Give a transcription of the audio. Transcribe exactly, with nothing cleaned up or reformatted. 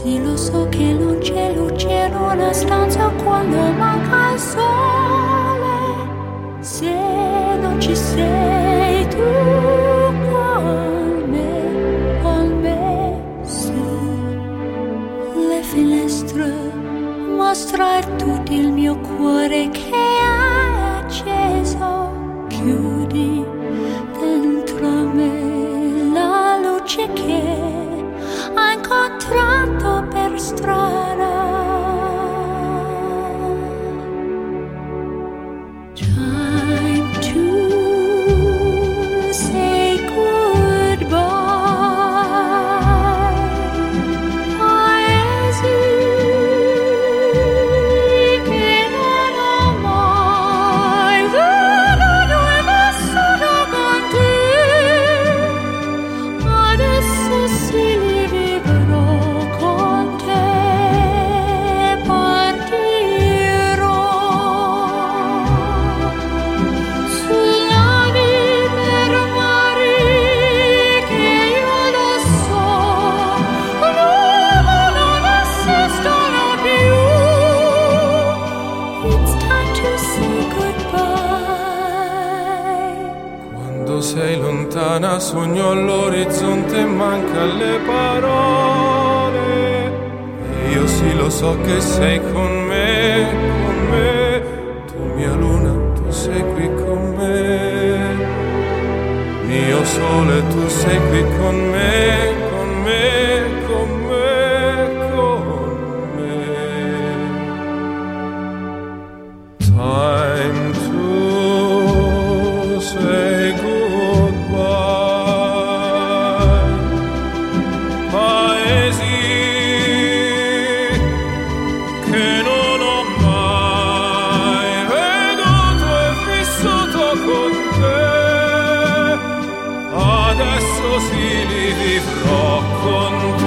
Sì, lo so che non c'è luce in una stanza quando manca il sole. Se non ci sei tu con me, con me, su le finestre mostra tutto il mio cuore che è acceso. Chiudi dentro me la luce che ha incontrato per strada. Time to say goodbye. Paesi che non ho mai veduto e vissuto con te. Adesso sì li vivrò con te. Partirò sulla vita per mari che io lo so non esistono più. It's time to say goodbye. Quando sei lontana sogno all'orizzonte e manca le parole. E io sì lo so che sei con me, con me. Tu mia luna, tu sei qui con me. Mio sole, tu sei qui con me, con me, con me, con me. Time to say goodbye. Paesi che non ho mai veduto e vissuto con te. Adesso sì li vivrò con